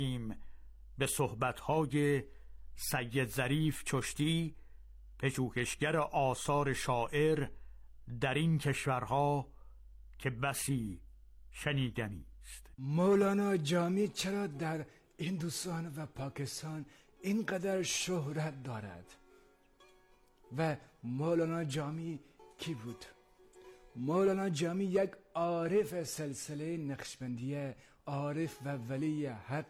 به صحبت‌های سید ظریف چشتی، پژوهشگر آثار شاعر در این کشورها که بسی شنیدنی است. مولانا جامی چرا در هندوستان و پاکستان اینقدر شهرت دارد؟ و مولانا جامی کی بود؟ مولانا جامی یک عارف سلسله نقشبندیه، عارف و ولی حق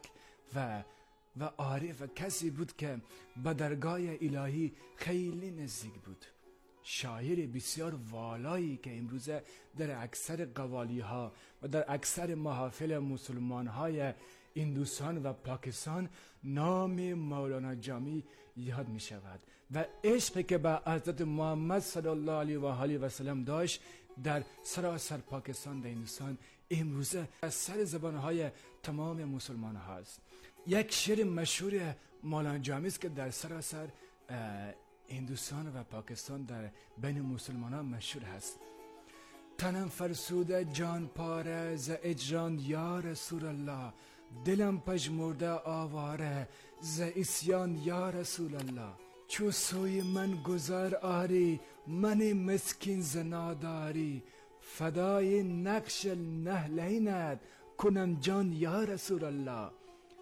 و عارف و کسی بود که به درگاه الهی خیلی نزدیک بود. شاعر بسیار والایی که امروزه در اکثر قوالی ها و در اکثر محافل مسلمان های هندوستان و پاکستان نام مولانا جامی یاد می شود و عشقی که به حضرت محمد صلی الله علیه و آله و سلم داشت در سراسر پاکستان و هندوستان امروزه از سر زبان های تمام مسلمان هاست. یک شعر مشهور مولانا جامی است که در سراسر هندوستان و پاکستان در بین مسلمان ها مشهور هست. تنم فرسوده جان پاره ز اجران یا رسول الله، دلم پژمرده آواره ز عصیان یا رسول الله. چو سوی من گذر آری من مسکین ز ناداری، فدای نقش نهلینت کنم جان یا رسول الله.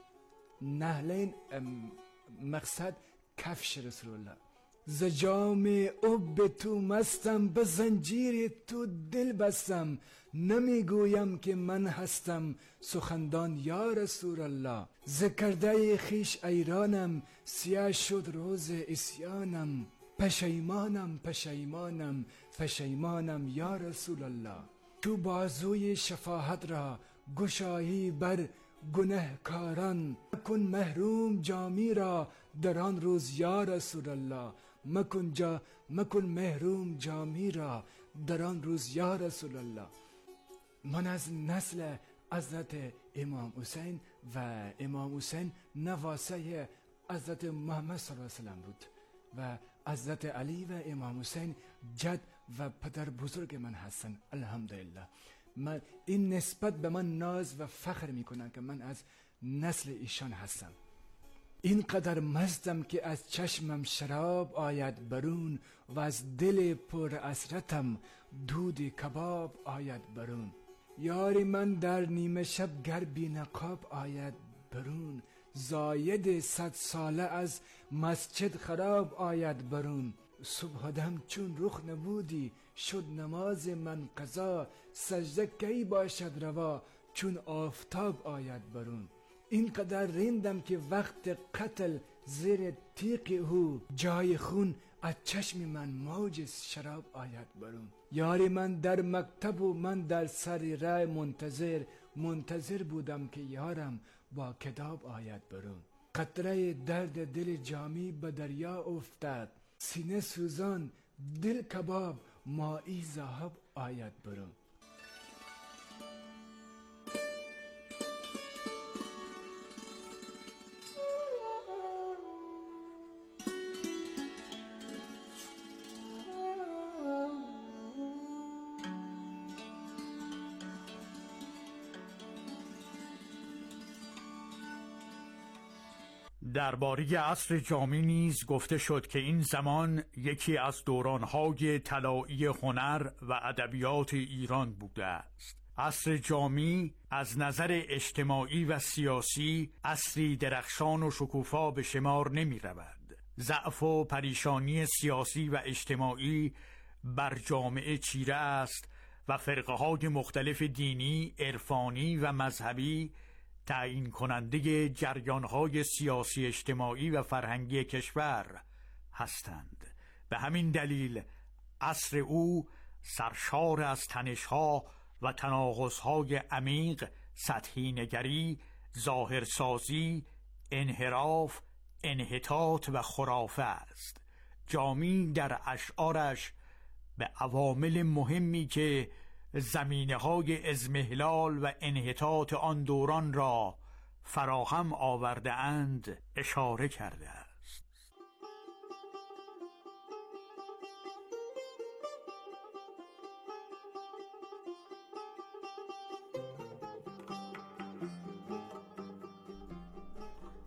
نهلین مقصد کفش رسول الله. ز جام عب تو مستم به زنجیر تو دل بستم، نمیگویم که من هستم سخندان یا رسول الله. ز کرده خویش ایرانم سیاه شد روز عصیانم، پشیمانم پشیمانم پشیمانم یا رسول الله. تو بازوی شفاعت را گشایی بر گنهکاران، مکن محروم جامی را در آن روز یا رسول الله. مکن محروم جامی را در آن روز یا رسول الله. من از نسل حضرت امام حسین و امام حسین نواسه حضرت محمد صلی الله علیه وسلم بود و حضرت علی و امام حسین جد و پدر بزرگ من هستن. الحمدلله من این نسبت به من ناز و فخر میکنن که من از نسل ایشان هستم. اینقدر مستم که از چشمم شراب آید برون و از دل پر اسرتم دود کباب آید برون. یاری من در نیمه شب گر بی نقاب آید برون، زاید 100 ساله از مسجد خراب آید برون. صبح دم چون رخ نمودی شد نماز من قضا، سجده کی باشد روا چون آفتاب آید برون. اینقدر ریندم که وقت قتل زیر تیغ او، جای خون از چشم من موج شراب آید برون. یاری من در مکتب و من در سر راه منتظر بودم که یارم با کتاب آید برون. قطره درد دل جامی به دریا افتاد، سینه سوزان دل کباب مایی ذهب آید برون. درباره عصر جامی نیز گفته شد که این زمان یکی از دوران‌های طلایی هنر و ادبیات ایران بوده است. عصر جامی از نظر اجتماعی و سیاسی عصری درخشان و شکوفا به شمار نمی رود. ضعف و پریشانی سیاسی و اجتماعی بر جامعه چیره است و فرقه‌های مختلف دینی، عرفانی و مذهبی تعیین کننده جریان‌های سیاسی، اجتماعی و فرهنگی کشور هستند. به همین دلیل عصر او سرشار از تنش‌ها و تناقض‌های عمیق، سطحی نگری، ظاهرسازی، انحراف، انحطاط و خرافه است. جامی در اشعارش به عوامل مهمی که زمینه‌های اضمحلال و انحطاط آن دوران را فراهم آورده اند اشاره کرده است.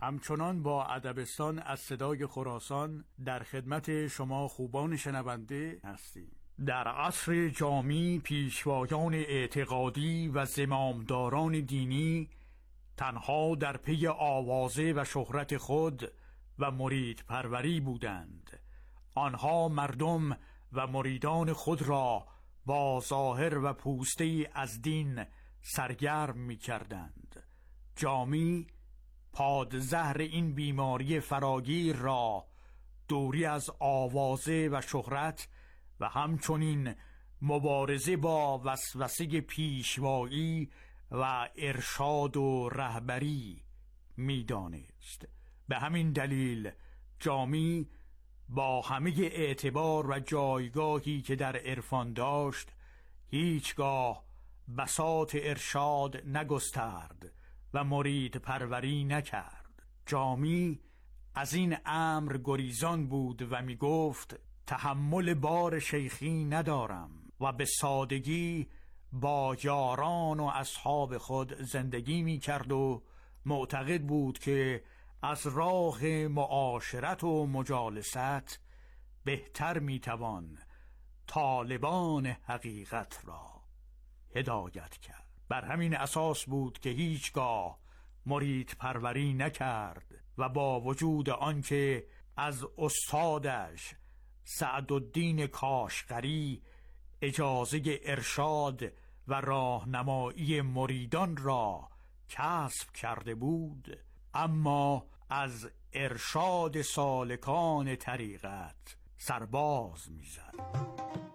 همچنان با ادبستان از صدای خراسان در خدمت شما خوبان شنونده هستیم. در عصر جامی پیشوایان اعتقادی و زمامداران دینی تنها در پی آوازه و شهرت خود و مرید پروری بودند. آنها مردم و مریدان خود را با ظاهر و پوسته از دین سرگرم می کردند. جامی پادزهر این بیماری فراگیر را دوری از آوازه و شهرت و همچنین مبارزه با وسوسه پیشوایی و ارشاد و رهبری می دانست. به همین دلیل جامی با همه اعتبار و جایگاهی که در عرفان داشت هیچگاه بساط ارشاد نگسترد و مرید پروری نکرد. جامی از این امر گریزان بود و می گفت تحمل بار شیخی ندارم و به سادگی با یاران و اصحاب خود زندگی می کرد و معتقد بود که از راه معاشرت و مجالست بهتر می توان طالبان حقیقت را هدایت کرد. بر همین اساس بود که هیچگاه مرید پروری نکرد و با وجود آنکه از استادش سعدالدین کاشغری اجازه ارشاد و راهنمایی مریدان را کسب کرده بود، اما از ارشاد سالکان طریقت سرباز می‌زد.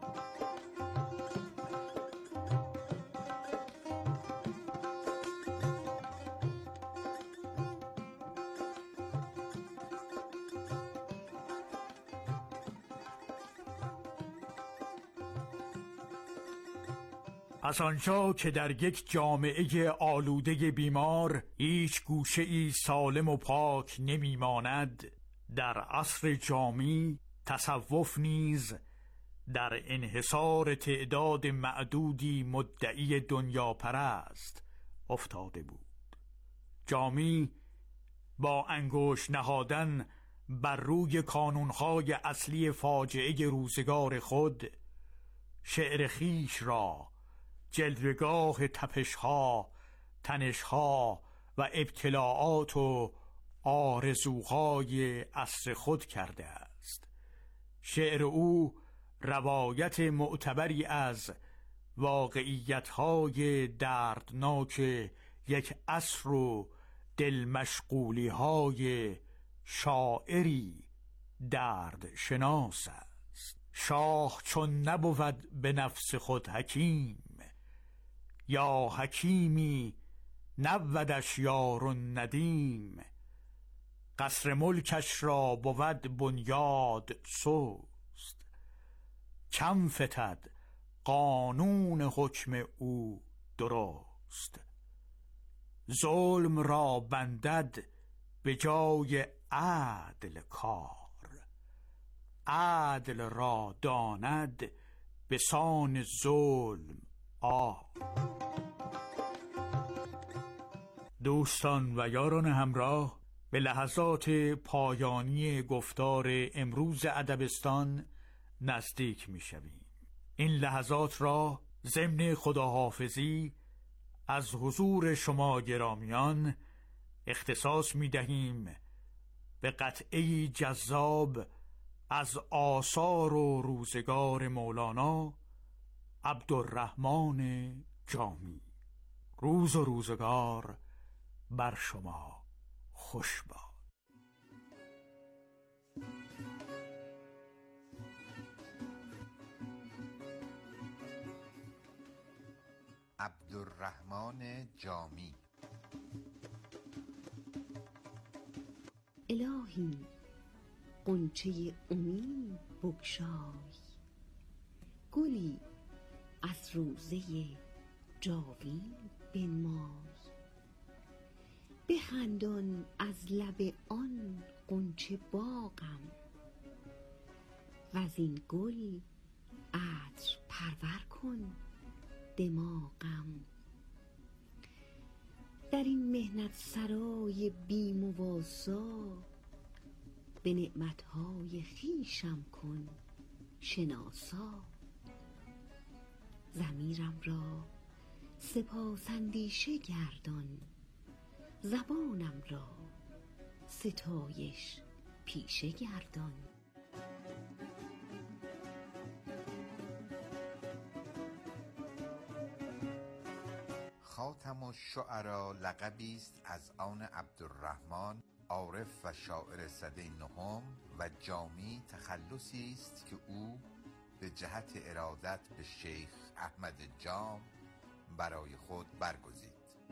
از آنجا که در یک جامعه آلوده بیمار هیچ گوشه‌ای سالم و پاک نمی‌ماند، در عصر جامی تصوف نیز در انحصار تعداد معدودی مدعی دنیا پرست افتاده بود. جامی با انگشت نهادن بر روی کانونهای اصلی فاجعه روزگار خود شعر خیش را جلوه‌گاه تپش‌ها، تنش‌ها و ابتلاعات و آرزوهای عصر خود کرده است. شعر او روایت معتبری از واقعیت‌های دردناک یک عصر و دلمشغولی‌های شاعری درد شناس است. شاه چون نبود به نفس خود حکیم، یا حکیمی نبودش یار و ندیم، قصر ملکش را بود بنیاد سست، کم فتد قانون حکم او درست، ظلم را بندد به جای عدل کار، عدل را داند به سان ظلم دوستان و یاران همراه، به لحظات پایانی گفتار امروز ادبستان نزدیک می شویم. این لحظات را ضمن خداحافظی از حضور شما گرامیان اختصاص می دهیم به قطعه جذاب از آثار و روزگار مولانا عبدالرحمن جامی. روز و روزگار بر شما خوش باد. عبدالرحمن جامی. الهی غنچه امید بگشای، گلی از روزه جاوید بنمای، بخندان از لب آن غنچه باغم، وز این گل عطر پرور کن دماغم. در این مهنت سرای بی مواسا، به نعمتهای خویشم کن شناسا. ضمیرم را سپاس اندیشه گردان، زبانم را ستایش پیشه گردان. خاتم الشعرا لقبی است از آن عبدالرحمن عارف و شاعر سده نهم و جامی تخلصی است که او به جهت ارادت به شیخ احمد جام برای خود برگزید.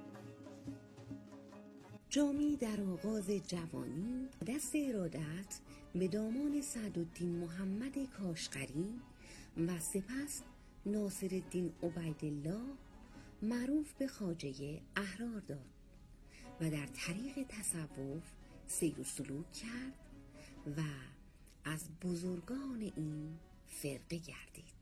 جامی در آغاز جوانی دست ارادت به دامان سعدالدین محمد کاشغری و سپس ناصرالدین عبیدالله معروف به خواجه احرار داد و در طریق تصوف سیر و سلوک کرد و از بزرگان این فرقه گردید.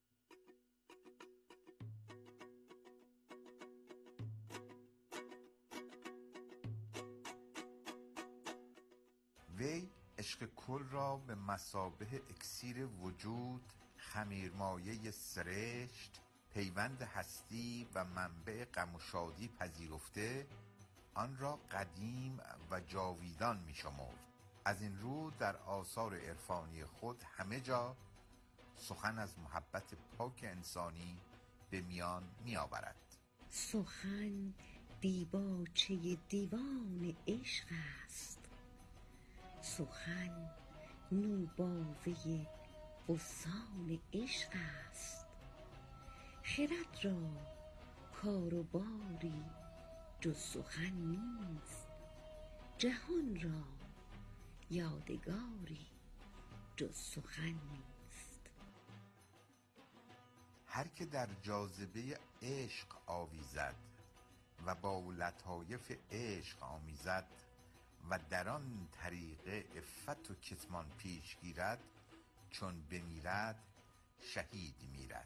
وی عشق کل را به مثابه اکسیر وجود، خمیرمایه سرشت، پیوند هستی و منبع غم و شادی پذیرفته، آن را قدیم و جاویدان می شمرد. از این رو در آثار عرفانی خود همه جا سخن از محبت پاک انسانی به میان می آورد. سخن دیباچه دیوان عشق است، سخن نوباوه بستان عشق است. خرد را کار و باری جز سخن نیست، جهان را یادگاری جز سخن نیست. هر که در جاذبه عشق آویزد و با لطایف عشق آمیزد و در آن طریقه عفت و کتمان پیش گیرد، چون بمیرد شهید میرد.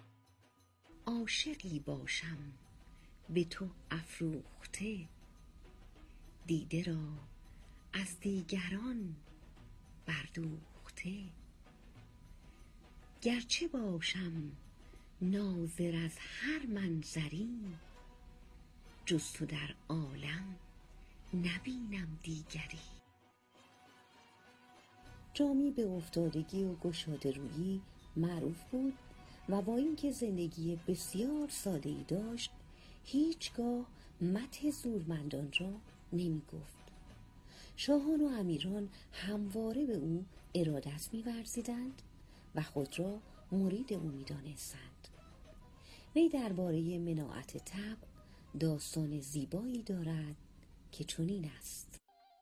عاشقی باشم به تو افروخته، دیده را از دیگران بردوخته. گرچه باشم ناظر از هر منظری، جز تو در عالم نبینم دیگری. جامی به افتادگی و گشاده رویی معروف بود و با اینکه زندگی بسیار ساده‌ای داشت، هیچگاه مدح زورمندان را نمی گفت. شاهان و امیران همواره به او ارادت می ورزیدند و خود را مرید او می دانستند. وی درباره مناعت طبع داستان زیبایی دارد که چنین است: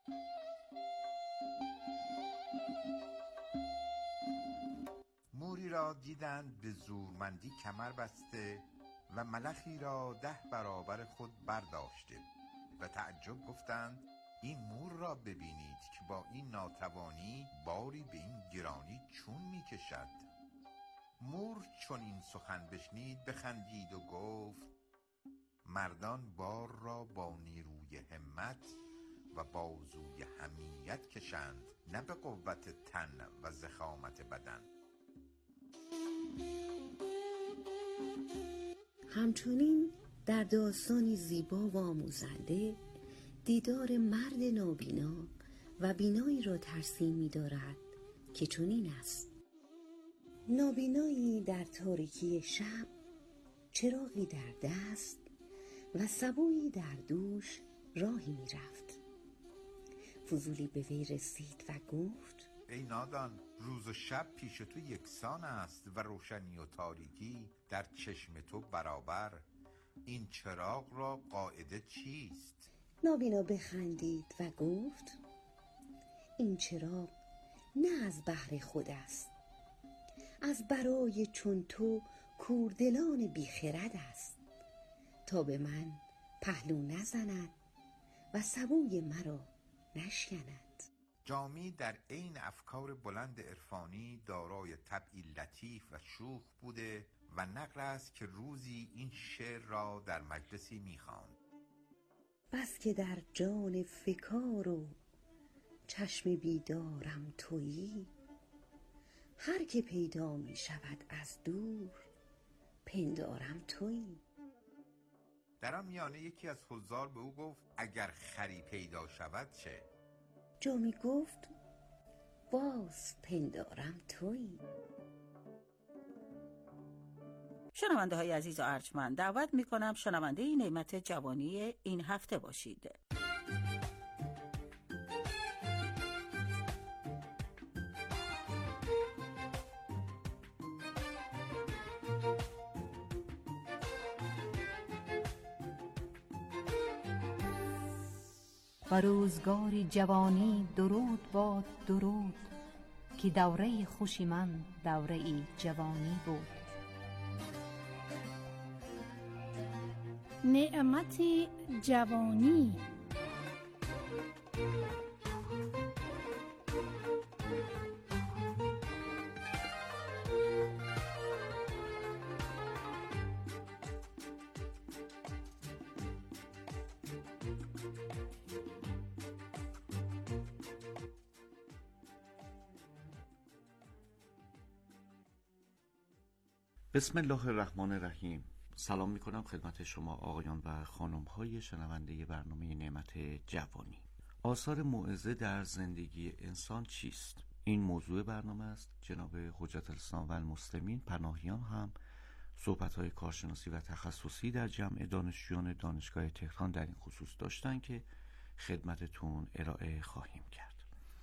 موری را دیدند به زورمندی کمر بسته و ملخی را 10 برابر خود برداشته و تعجب گفتند این مور را ببینید که با این ناتوانی باری به این گرانی چون می کشد. مور چون این سخن بشنید بخندید و گفت مردان بار را با نیروی همت و بازوی حمیت کشند، نه به قوت تن و ضخامت بدن. همچنین در داستانی زیبا و آموزنده دیدار مرد نابینا و بینایی را ترسیم می دارد که چنین است: نابینایی در تاریکی شب، چراغی در دست و سبویی در دوش راهی می رفت. فضولی به وی رسید و گفت ای نادان، روز و شب پیش تو یکسان است و روشنی و تاریکی در چشم تو برابر. این چراغ را قاعده چیست؟ نابینا بخندید و گفت این چراغ نه از بهر خود است، از برای چون تو کوردلان بیخرد است، تا به من پهلو نزند و سبوی مرا نشکند. جامی در عین افکار بلند عرفانی دارای طبعی لطیف و شوخ بوده و نقل است که روزی این شعر را در مجلسی می‌خواند: بس که در جان فکار و چشم بیدارم تویی، هر که پیدا می شود از دور پندارم تویی. در آن میانه یکی از حضار به او گفت اگر خری پیدا شود چه؟ جامی گفت باز پندارم تویی. شنونده های عزیز و ارجمند، دعوت می کنم شنونده این نعمت جوانی این هفته باشید. و روزگاری جوانی درود باد درود، که دوره خوشی من دوره جوانی بود. نعمت جوانی. بسم الله الرحمن الرحیم. سلام میکنم خدمت شما آقایان و خانم‌های شنونده برنامه نعمت جوانی. آثار موعظه در زندگی انسان چیست؟ این موضوع برنامه است. جناب حجت الاسلام و المسلمین پناهیان هم صحبت‌های کارشناسی و تخصصی در جمع دانشجویان دانشگاه تهران در این خصوص داشتن که خدمتتون ارائه خواهیم کرد.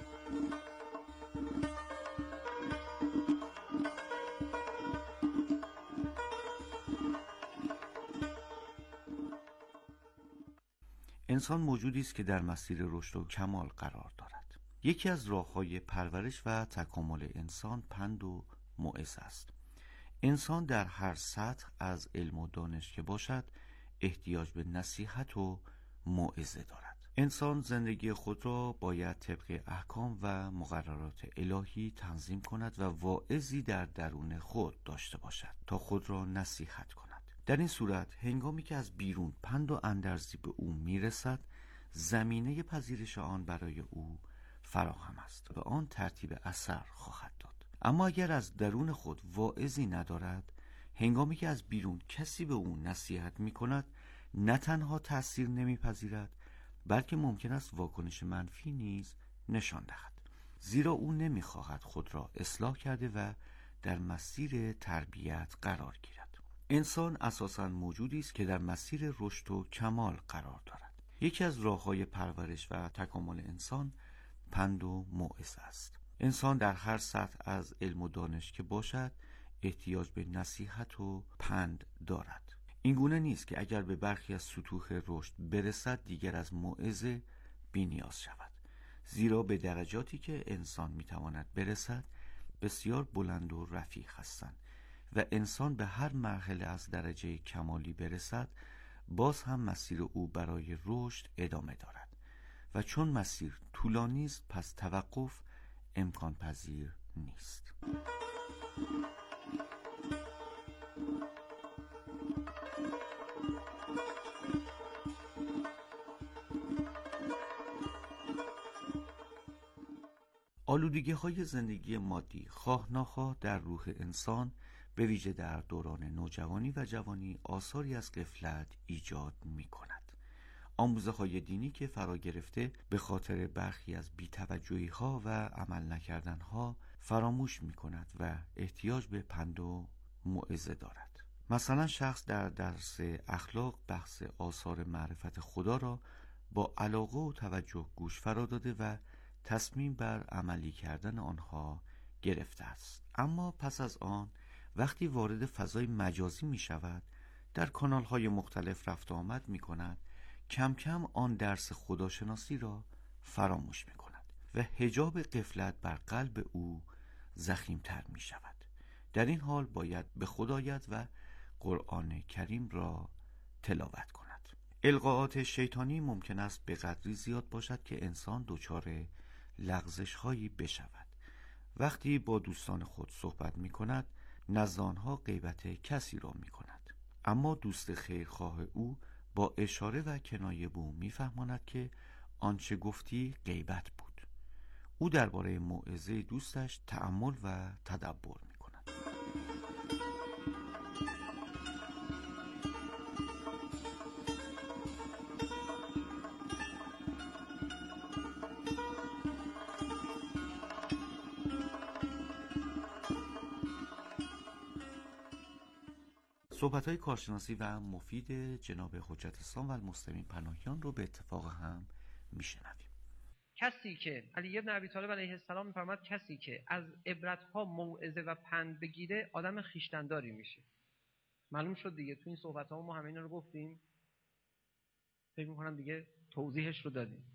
انسان موجودی است که در مسیر رشد و کمال قرار دارد. یکی از راه‌های پرورش و تکامل انسان پند و موعظه است. انسان در هر سطح از علم و دانش که باشد احتیاج به نصیحت و موعظه دارد. انسان زندگی خود را باید طبق احکام و مقررات الهی تنظیم کند و واعظی در درون خود داشته باشد تا خود را نصیحت کند. در این صورت هنگامی که از بیرون پند و اندرزی به او میرسد، زمینه پذیرش آن برای او فراهم است و آن ترتیب اثر خواهد داد. اما اگر از درون خود واعظی ندارد، هنگامی که از بیرون کسی به او نصیحت می کند، نه تنها تأثیر نمیپذیرد بلکه ممکن است واکنش منفی نیز نشان دهد، زیرا او نمیخواهد خود را اصلاح کرده و در مسیر تربیت قرار گیرد. انسان اساساً موجودی است که در مسیر رشد و کمال قرار دارد. یکی از راه‌های پرورش و تکامل انسان پند و موعظه است. انسان در هر سطح از علم و دانش که باشد احتیاج به نصیحت و پند دارد. این گونه نیست که اگر به برخی از سطوح رشد برسد دیگر از موعظه بی‌نیاز شود، زیرا به درجاتی که انسان میتواند برسد بسیار بلند و رفیع هستند و انسان به هر مرحله از درجه کمالی برسد باز هم مسیر او برای رشد ادامه دارد و چون مسیر طولانی است پس توقف امکان پذیر نیست. آلودگی‌های زندگی مادی خواه ناخواه در روح انسان به ویژه در دوران نوجوانی و جوانی آثاری از غفلت ایجاد می کند. آموزه‌های دینی که فرا گرفته به خاطر برخی از بی‌توجهی‌ها و عمل نکردن‌ها فراموش می کند و احتیاج به پند و موعظه دارد. مثلا شخص در درس اخلاق بحث آثار معرفت خدا را با علاقه و توجه گوش فرا داده و تصمیم بر عملی کردن آنها گرفته است، اما پس از آن وقتی وارد فضای مجازی می شود، در کانال های مختلف رفت و آمد می کند، کم کم آن درس خداشناسی را فراموش می کند و حجاب غفلت بر قلب او ضخیم‌تر می شود. در این حال باید به خود آید و قرآن کریم را تلاوت کند. القاءات شیطانی ممکن است به قدری زیاد باشد که انسان دچار لغزش هایی بشود. وقتی با دوستان خود صحبت می کند نزد آنها غیبت کسی را می کند، اما دوست خیرخواه او با اشاره و کنایه به او می‌فهماند که آنچه گفتی غیبت بود. او درباره موعظه دوستش تأمل و تدبر می‌کند. صحبت‌های کارشناسی و مفید جناب حجت اسلام و المسلمین پناهیان رو به اتفاق هم میشنویم. کسی که علی ابن ابی طالب علیه السلام می‌فرماد کسی که از عبرت‌ها موعظه و پند بگیره آدم خویشتن‌داری میشه. معلوم شد دیگه، تو این صحبت‌ها ما همه اینا رو گفتیم. فکر می‌کنم دیگه توضیحش رو دادیم.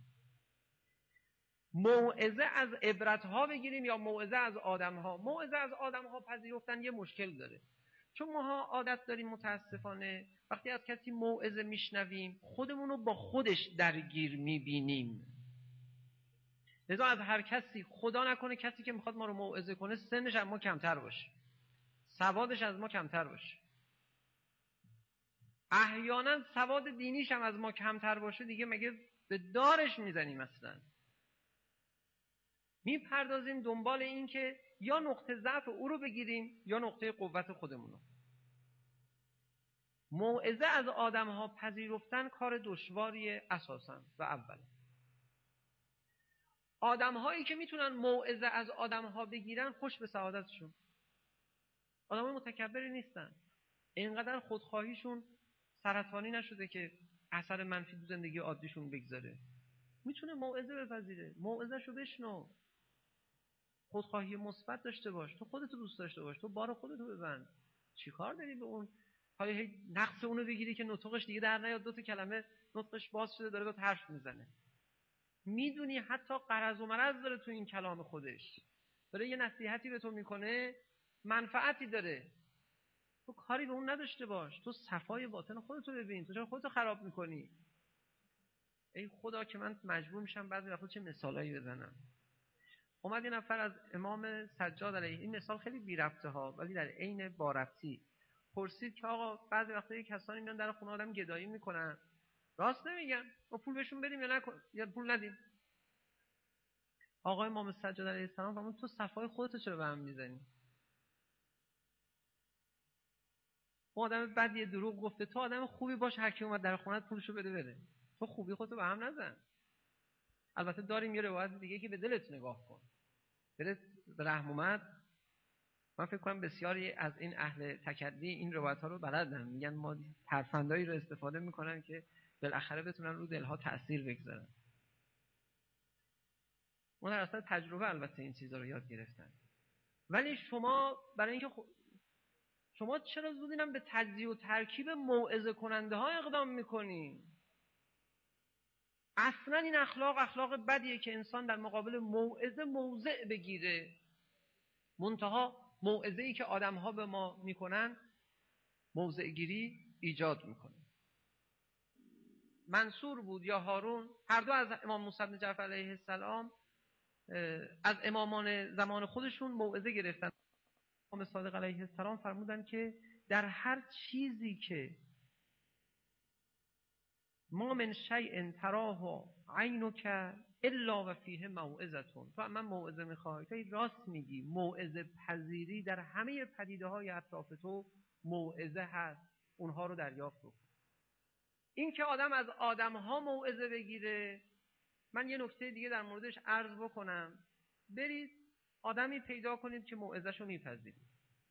موعظه از عبرت‌ها بگیریم یا موعظه از آدم‌ها. موعظه از آدم‌ها پذیرفتن یه مشکل داره. چون ماها عادت داریم متاسفانه وقتی از کسی موعظه میشنویم خودمون رو با خودش درگیر میبینیم. لذا از هر کسی، خدا نکنه کسی که میخواد ما رو موعظه کنه سنش از ما کمتر باشه، سوادش از ما کمتر باشه، احیانا سواد دینیش هم از ما کمتر باشه، دیگه مگه به دارش میزنیم؟ اصلا میپردازیم دنبال این که یا نقطه ضعف او رو بگیریم یا نقطه قوت خودمون رو. موعظه از آدم‌ها پذیرفتن کار دشواریه اساساً و اول. آدم‌هایی که میتونن موعظه از آدم‌ها بگیرن خوش به سعادتشون. آدم‌های متکبری نیستن. اینقدر خودخواهیشون سرطانی نشده که اثر منفی تو زندگی عادیشون بگذاره. میتونه موعظه بپذیره. موعظه‌شو بشنو. خودخواهی مثبت داشته باش. تو خودتو دوست داشته باش. تو بار خودتو ببند. چیکار داری به اون؟ هی نقص اونو بگیری که نطقش دیگه در نیاد، دو تا کلمه نطقش باز شده داره با حرف میزنه. میدونی حتی غرض و مرض داره تو این کلام خودش. داره یه نصیحتی به تو میکنه، منفعتی داره. تو کاری به اون نداشته باش. تو صفای باطن خودتو ببین. تو چرا خودتو خراب میکنی؟ ای خدا که من مجبور میشم بعضی وقتا چه مثالایی بزنم. اومد یه نفر از امام سجاد علیه، این مثال خیلی بی ربطه ها ولی در عین با ربطی، پرسید که آقا بعضی وقتا یه کسانی میان در خونه آدم گدایی میکنن، راست نمیگن، ما پول بهشون بدیم یا پول ندیم؟ آقای امام سجاد علیه السلام فرمود تو صفای خودت چرا به هم میزنی؟ اون آدم بدیه، دروغ گفته، تو آدم خوبی باش، هر کی اومد در خونت پولشو بده بره. تو خوبی خودتو به هم نزن. البته داریم یه روایت دیگه که به دلت نگاه کن. دلت به رحم اومد. من فکر کنم بسیاری از این اهل تکدی این روایت ها رو بلدن، میگن ما ترفندایی رو استفاده میکنن که بالاخره بتونن رو دلها تأثیر بگذارن. اون در اصل تجربه البته این چیزا رو یاد گرفتن. ولی شما برای اینکه شما چرا زود اینم به تجزیه و ترکیب موعظه کننده ها اقدام میکنی؟ اصلا این اخلاق بدیه که انسان در مقابل موعظه موضع بگیره. منتها موعظه‌ای که آدم‌ها به ما میکنن موضع گیری ایجاد میکنه. منصور بود یا هارون، هر دو از امام موسی بن جعفر علیه السلام از امامان زمان خودشون موعظه گرفتن. امام صادق علیه السلام فرمودن که در هر چیزی که ما من شیء تراه عینک الا و فیه موعظتون، تو من موعظه میخوای، تو راست میگی، موعظه پذیری در همه پدیده های اطراف تو موعظه هست، اونها رو دریافت کن. این که آدم از آدمها موعظه بگیره، من یه نکته دیگه در موردش عرض بکنم. برید آدمی پیدا کنید که موعظه‌شو میپذیری.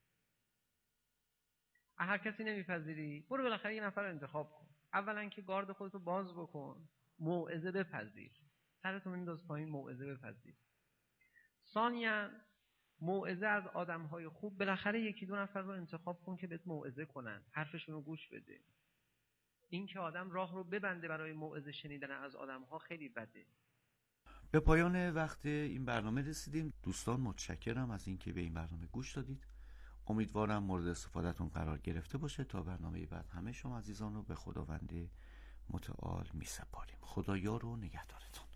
هر کسی نمیپذیری، برو بالاخره یه نفر رو انتخاب کن. اولا که گارد خودتو باز بکن، موعظه بپذیر، سرتو بنداز پایین، موعظه بپذیر. ثانیاً موعظه از آدم‌های خوب، بالاخره یکی دو نفر رو انتخاب کن که بهت موعظه کنن، حرفشون رو گوش بده. این که آدم راه رو ببنده برای موعظه شنیدن از آدم‌ها خیلی بده. به پایان وقت این برنامه رسیدیم. دوستان متشکرم از اینکه به این برنامه گوش دادید. امیدوارم مورد استفادهتون قرار گرفته باشه. تا برنامه بعد همه شما عزیزان رو به خداوند متعال می سپاریم. خدا یار و نگهدارتون.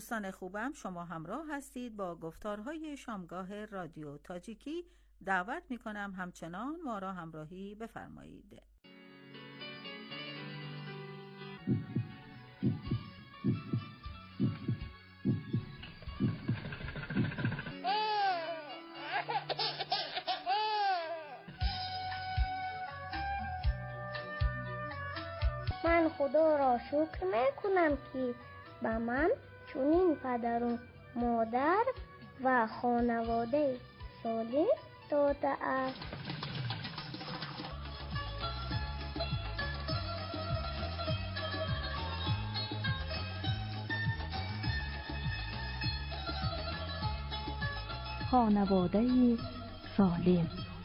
دوستان خوبم، شما همراه هستید با گفتارهای شامگاه رادیو تاجیکی. دعوت میکنم همچنان ما را همراهی بفرمایید. من خدا را شکر میکنم که به من چنین پدر و مادر و خانواده سالم داده است. خانواده سالم.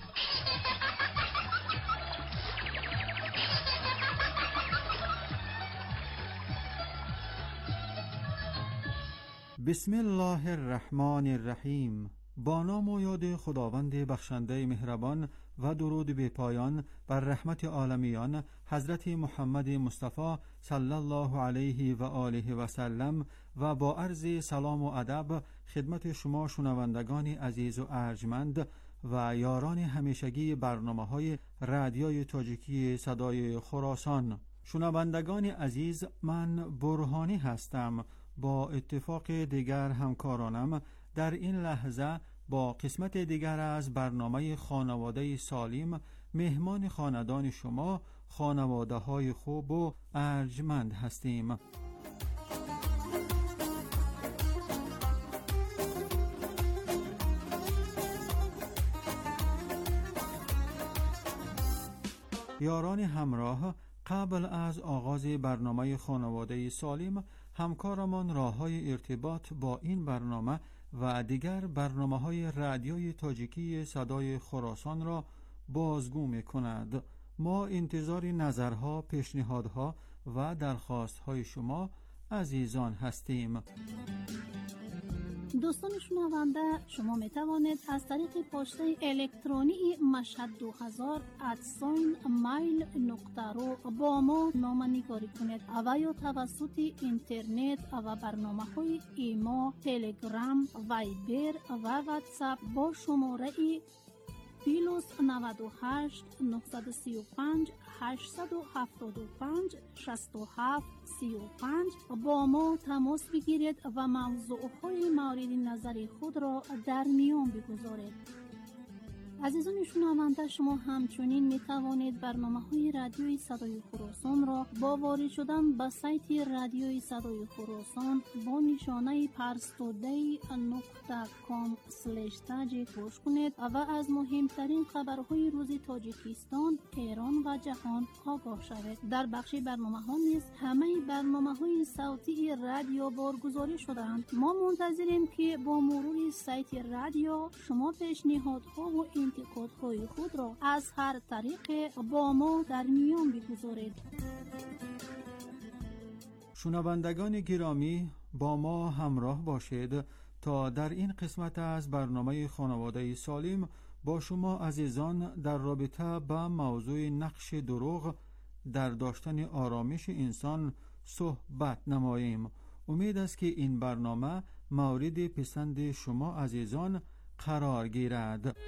بسم الله الرحمن الرحیم. با نام و یاد خداوند بخشنده مهربان و درود به پایان بر رحمت عالمیان حضرت محمد مصطفی صلی الله علیه و آله و سلم و با عرض سلام و ادب خدمت شما شنوندگان عزیز و ارجمند و یاران همیشگی برنامه‌های رادیوی تاجیکی صدای خراسان. شنوندگان عزیز، من برهانی هستم. با اتفاق دیگر همکارانم در این لحظه با قسمت دیگر از برنامه خانواده سالم مهمان خاندان شما، خانواده های خوب و ارجمند هستیم. یاران همراه، قبل از آغاز برنامه خانواده سالم همکارمان راه‌های ارتباط با این برنامه و دیگر برنامه‌های رادیوی تاجیکی صدای خراسان را بازگو می‌کند. ما انتظار نظرها، پیشنهادها و درخواست‌های شما عزیزان هستیم. دوستان شنونده، شما می توانید از طریق پسته الکترونی mashhad2000@mail.ru با ما نامه‌نگاری کنید و یا توسط اینترنت و برنامه‌های ایما، تلگرام، وایبر و واتساپ با شماره +98 935 875 67 35 با ما تماس بگیرید و موضوعهای مورد نظر خود را در میان بگذارید. عزیزان شنونده، شما همچنین می توانید برنامه‌های رادیوی صدای خراسان را با وارد شدن به سایت رادیوی صدای خراسان با نشانه parstoday.com/taj گوش کنید و از مهمترین خبرهای روز تاجیکستان، ایران و جهان آگاه شوید. در بخش برنامه‌ها نیز همه برنامه‌های صوتی رادیو بارگذاری شده‌اند. ما منتظریم که با مرور سایت رادیو شما پیشنهادها و انتقادهای خود را از هر طریق با ما در میان بگذارید. شنوندگان گرامی، با ما همراه باشید تا در این قسمت از برنامه خانواده سالم با شما عزیزان در رابطه با موضوع نقش دروغ در داشتن آرامش انسان صحبت نماییم. امید است که این برنامه مورد پسند شما عزیزان قرار گیرد.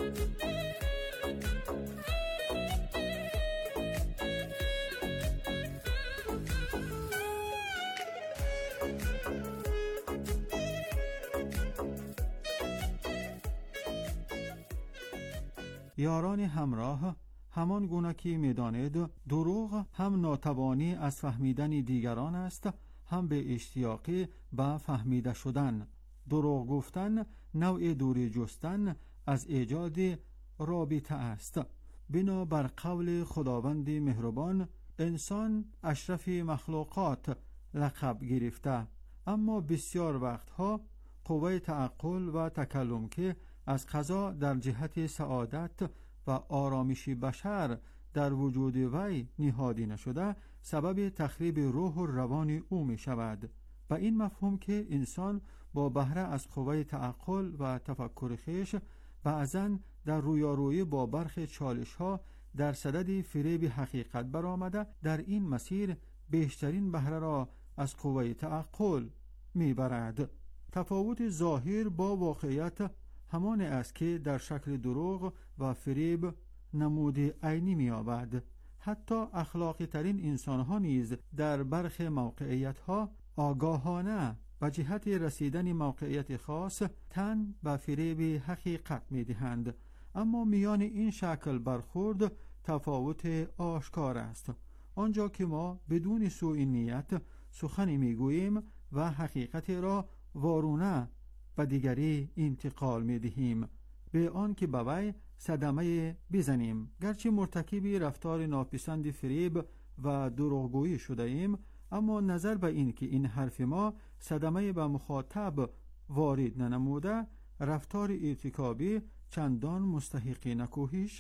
یاران همراه، همان گونه که می‌دانید دروغ هم ناتوانی از فهمیدن دیگران است، هم به اشتیاقی به فهمیده شدن. دروغ گفتن نوع دوری جستن از ایجاد رابطه است. بنابر قول خداوند مهربان، انسان اشرف مخلوقات لقب گرفته، اما بسیار وقتها قوه تعقل و تکلم که از قضا در جهت سعادت و آرامش بشر در وجود وی نهادی نشده، سبب تخریب روح و روان او می شود. و این مفهوم که انسان با بهره از قوه تعقل و تفکر خویش بعضاً در رویارویی با برخی چالش‌ها در صدد فریب حقیقت برآمده، در این مسیر بیشترین بهره را از قوه تعقل میبرد. تفاوت ظاهر با واقعیت همان است که در شکل دروغ و فریب نمود عینی می‌یابد. حتی اخلاقی ترین انسان ها نیز در برخی موقعیت ها آگاهانه به جهت رسیدن موقعیت خاص تن به فریب حقیقت می دهند. اما میان این شکل برخورد تفاوت آشکار است. آنجا که ما بدون سوء نیت سخنی می گوییم و حقیقت را وارونه به دیگری انتقال می دهیم، به آن که به وی صدمه بزنیم. گرچه مرتکب رفتار ناپسند فریب و دروغگویی شده ایم، اما نظر به این که این حرف ما صدمه به مخاطب وارد ننموده، رفتار ارتکابی چندان مستحق نکوهش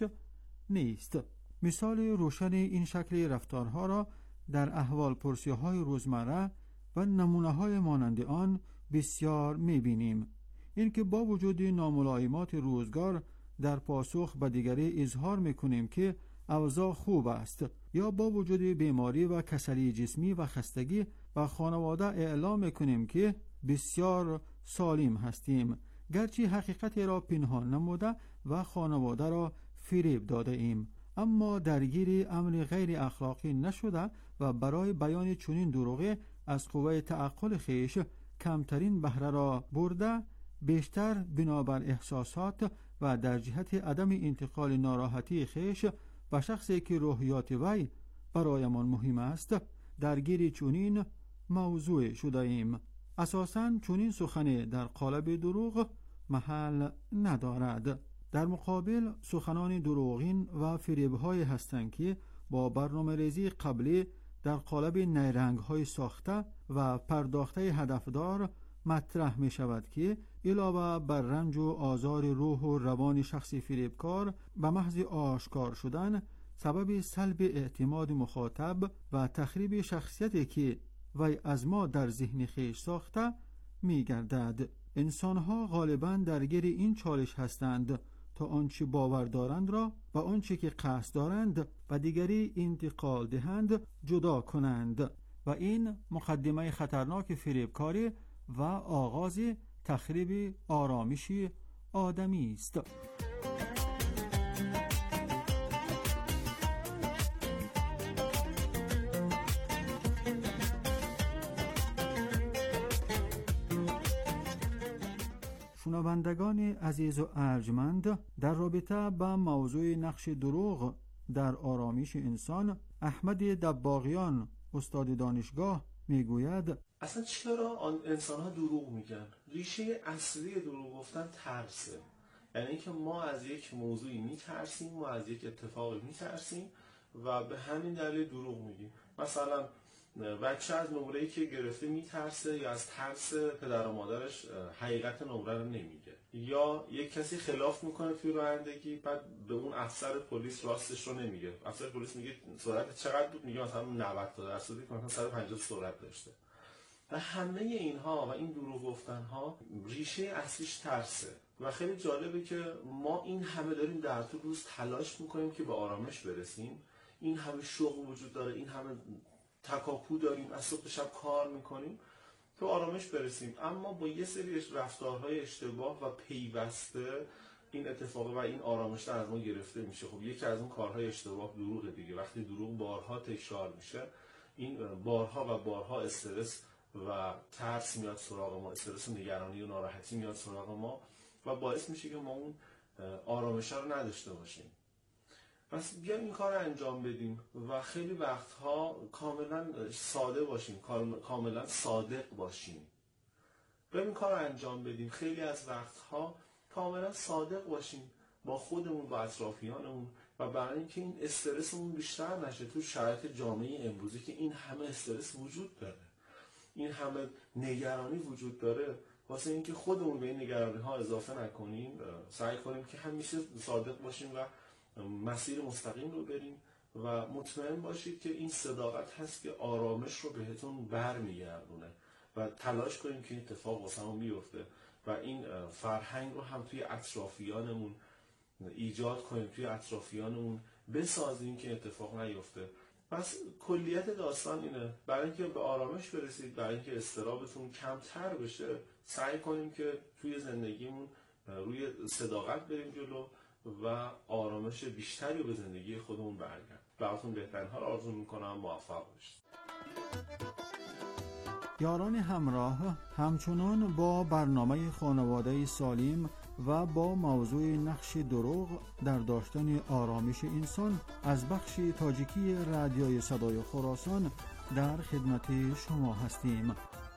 نیست. مثال روشن این شکل رفتارها را در احوال پرسی های روزمره و نمونه های مانند آن بسیار می‌بینیم. این که با وجود ناملایمات روزگار در پاسخ به دیگری اظهار می‌کنیم که اوضاع خوب است، یا با وجود بیماری و کسلی جسمی و خستگی به خانواده اعلام می‌کنیم که بسیار سالم هستیم، گرچه حقیقت را پنهان نموده و خانواده را فریب داده ایم، اما درگیر امر غیر اخلاقی نشده و برای بیان چنین دروغی از قوه تعقل خیش کمترین بهره را برده، بیشتر بنابر احساسات و در جهت عدم انتقال ناراحتی خیش به شخصی که روحیات وی برایمان مهم است درگیر چنین موضوع شده ایم. اساساً چنین سخن در قالب دروغ محل ندارد. در مقابل سخنان دروغین و فریب‌های هستند که با برنامه‌ریزی قبلی در قالب نیرنگ‌های ساخته و پرداخته هدفدار مطرح می شود که علاوه بر رنج و آزار روح و روان شخص فریبکار به محض آشکار شدن سبب سلب اعتماد مخاطب و تخریب شخصیتی که وی از ما در ذهن خیش ساخته می گردد. انسان‌ها غالباً درگیر این چالش هستند تا آنچه باور دارند را با آنچه که قصد دارند و دیگری انتقال دهند جدا کنند و این مقدمه خطرناک فریبکاری و آغاز تخریب آرامش آدمی است. شنوندگان عزیز و ارجمند، در رابطه با موضوع نقش دروغ در آرامش انسان، احمد دباغیان استاد دانشگاه میگوید اصلا چرا انسان ها دروغ میگن؟ ریشه اصلی دروغ گفتن ترسه. یعنی اینکه ما از یک موضوعی میترسیم، ما از یک اتفاقی میترسیم و به همین دلیل دروغ میگیم. مثلا بچه از نمره‌ای که گرفته میترسه یا از ترس پدر و مادرش حقیقت نمره رو نمیگه، یا یک کسی خلاف میکنه توی رانندگی، بعد به اون افسر پلیس راستش رو نمیگه. افسر پلیس میگه سرعت چقدر بود، میگه مثلا 90 تا درصدی، مثلا 150 سرعت داشته. و همه اینها و این دروغ گفتنها ریشه اصلیش ترسه. و خیلی جالبه که ما این همه داریم در طول روز تلاش میکنیم که به آرامش برسیم، این همه شوق وجود داره، این همه تکاپو داریم، از صبح تا شب کار میکنیم تا آرامش برسیم، اما با یه سری رفتارهای اشتباه و پیوسته این اتفاق و این آرامش از ما گرفته میشه. خب یکی از اون کارهای اشتباه دروغ دیگه. وقتی دروغ بارها تکرار میشه، این بارها و بارها استرس و ترس میاد سراغ ما، استرس و نگرانی و ناراحتی میاد سراغ ما و باعث میشه که ما اون آرامش رو نداشته باشیم. پس بیایم این کار رو انجام بدیم و خیلی وقتها کاملا ساده باشیم، کاملا صادق باشیم. بیایم این کار رو انجام بدیم. خیلی از وقتها کاملا صادق باشیم با خودمون، با اطرافیانمون، و برای اینکه این استرسمون بیشتر نشه تو شرایط جامعه امروزی که این همه استرس وجود داره، این همه نگرانی وجود داره. واسه اینکه خودمون به این نگرانی ها اضافه نکنیم، سعی کنیم که همیشه صادق باشیم و مسیر مستقیم رو بریم و مطمئن باشید که این صداقت هست که آرامش رو بهتون برمیگردونه و تلاش کنیم که این اتفاق واسمون بیفته و این فرهنگ رو هم توی اطرافیانمون ایجاد کنیم، توی اطرافیانمون بسازیم که اتفاق نیفته. پس کلیت داستان اینه، برای اینکه به آرامش برسید، برای اینکه اضطرابتون کمتر بشه، سعی کنیم که توی زندگیمون روی صداقت بریم جلو و آرامش بیشتری رو به زندگی خودمون برگردیم. براتون بهترین ها رو آرزو میکنم، موفق باشید. یاران همراه همچنان با برنامه خانواده سالم و با موضوع نقش دروغ در داشتن آرامش انسان از بخش تاجیکی رادیوی صدای خراسان در خدمت شما هستیم.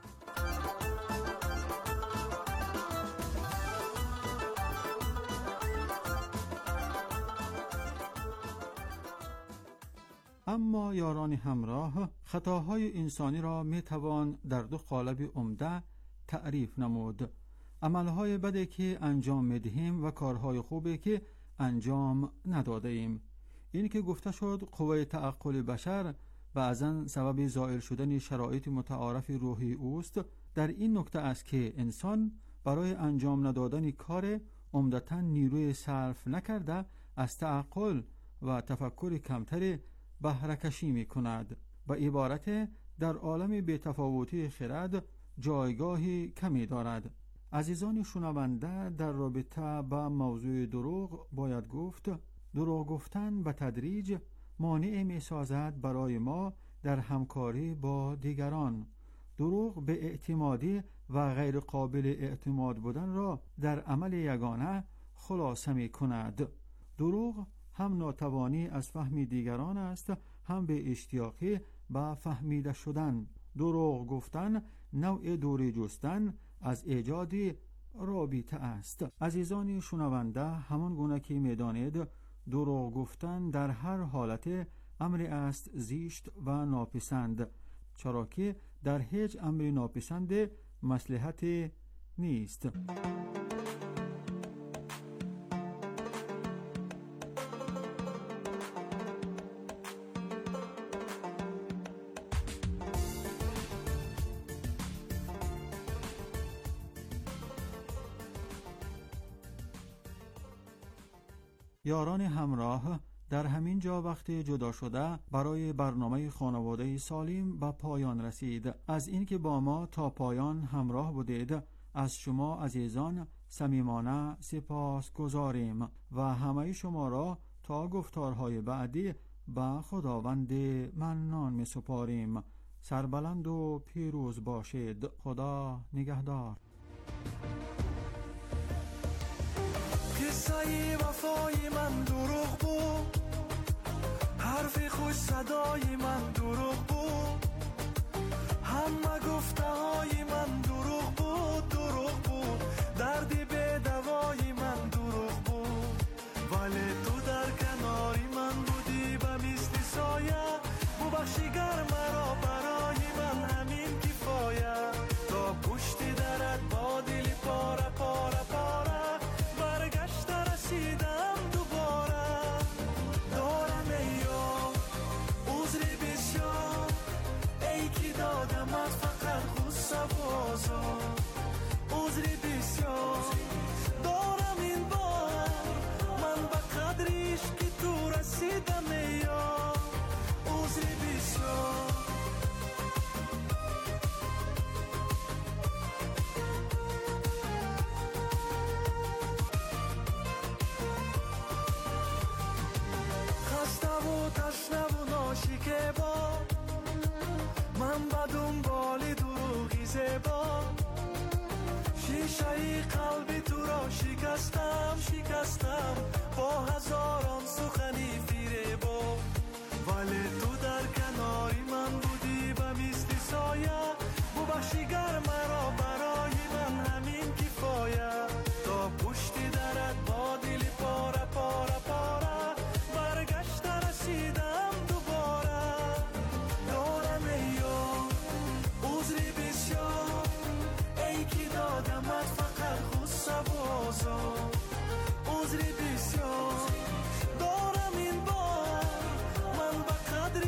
اما یاران همراه، خطاهای انسانی را می توان در دو قالب عمده تعریف نمود: عملهای بدی که انجام می دهیم و کارهای خوبی که انجام نداده ایم. این که گفته شد قوه تعقل بشر بعضاً سبب زائل شدن شرایط متعارف روحی اوست، در این نکته است که انسان برای انجام ندادن کار عمدتاً نیروی صرف نکرده از تعقل و تفکر کمتر بهره کشی می کند. به عبارت در عالم بی‌تفاوتی خرد جایگاهی کمی دارد. عزیزان شنونده، در رابطه با موضوع دروغ باید گفت دروغ گفتن به تدریج مانع می سازد برای ما در همکاری با دیگران. دروغ به اعتمادی و غیر قابل اعتماد بودن را در عمل یگانه خلاصه می کند. دروغ هم ناتوانی از فهم دیگران است، هم به اشتیاقی به فهمیده شدن. دروغ گفتن نوع دوری جستن از ایجاد رابطه است. عزیزان شنونده، همان گونه که می‌دانید دروغ گفتن در هر حالت امری است زشت و ناپسند، چرا که در هیچ امری ناپسند مصلحت نیست. یاران همراه، در همین جا وقت جدا شده برای برنامه خانواده سالم به پایان رسید. از اینکه با ما تا پایان همراه بودید از شما عزیزان صمیمانه سپاس گزاریم و همه شما را تا گفتارهای بعدی به خداوند منان می سپاریم. سربلند و پیروز باشید. خدا نگهدار. قصه وفای من دروغ بود، حرف خوش صدای من دروغ بود، همه گفته های من دروغ بود، دروغ بود، دردی به دوای من دروغ بود، ولی تو در کناری من بودی به مثل سایه، ببخشی گر مرا برای من همین کفایه، تا پشت درت با دل پاره پاره پاره رسیدم دوباره. دارم ایام عذر بسیار، ای که دادم از فقط غصه و آزار، عذر بسیار دارم این بار، من به قدرش که تو رسیدم ایام، عذر بسیار. تشنه و ناشیکه با من به دنبال دروغی زیبا، شیشه قلبی تو را شکستم با هزاران سخنی فریبا، ولی تو در کناری من بودی به مثل سایه، ببخشی گر مرا برای من همین کفایه، تا پشت درت با دل پاره پاره پاره رسیدم دوباره. دارم ایام عذر بسیار، ای که دادم از فقط غصه و آزار، عذر بسیار دارم این بار، من به قدر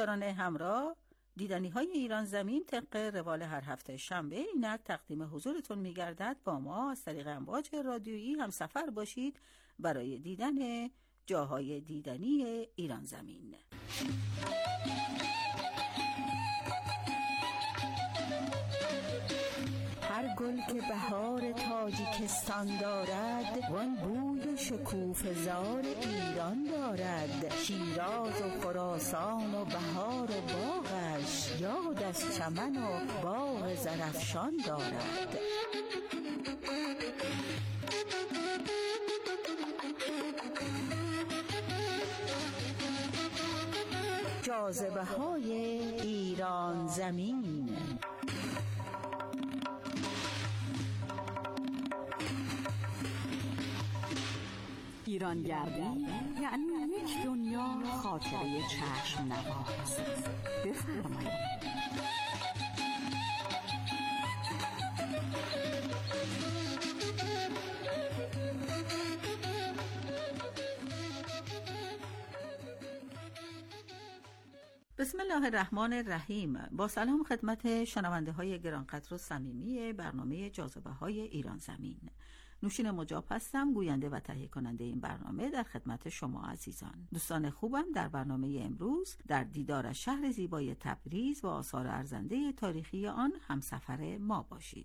یاران همراه، دیدنی های ایران زمین طبق روال هر هفته شنبه اینک تقدیم حضورتون میگردد. با ما از طریق امواج رادیویی هم سفر باشید برای دیدن جاهای دیدنی ایران زمین. هر گل که بهار تاجیکستان دارد، وان بوی شکوفه‌زار ایران دارد. شیراز و خراسان و بهار باغش، یاد از چمن و باغ زرافشان دارد. جاذبه‌های ایران زمین. ایرانگردی یعنی یک دنیا خاطره چشم نواز. بفرمایید. بسم الله الرحمن الرحیم. با سلام خدمت شنونده های گرانقدر و صمیمی برنامه جاذبه های ایران زمین. نوشین مجاب هستم، گوینده و تهیه کننده این برنامه در خدمت شما عزیزان. دوستان خوبم، در برنامه امروز در دیدار از شهر زیبای تبریز و آثار ارزنده تاریخی آن همسفر ما باشید.